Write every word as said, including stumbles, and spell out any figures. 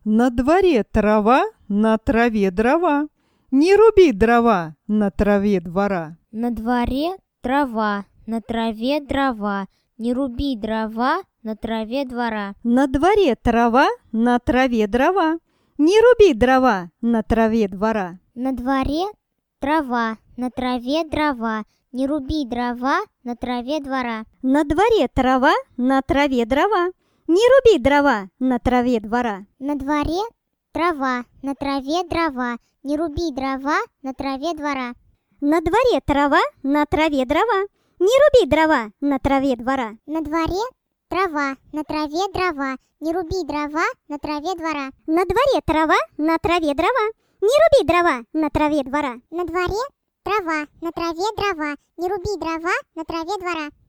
На дворе трава, на траве дрова. Не руби дрова на траве двора. На дворе трава, на траве дрова. Не руби дрова на траве двора. На дворе трава, на траве дрова. Не руби дрова на траве двора. На дворе трава, на траве дрова. Не руби дрова на траве двора. На дворе трава, на траве дрова. Не руби дрова на траве двора. На дворе трава, на траве дрова. Не руби дрова на траве двора. На дворе трава, на траве дрова. Не руби дрова на траве двора. На дворе трава, на траве дрова. Не руби дрова на траве двора. На дворе трава, на траве дрова. Не руби дрова на траве двора. На дворе трава, на траве дрова. Не руби дрова на траве двора.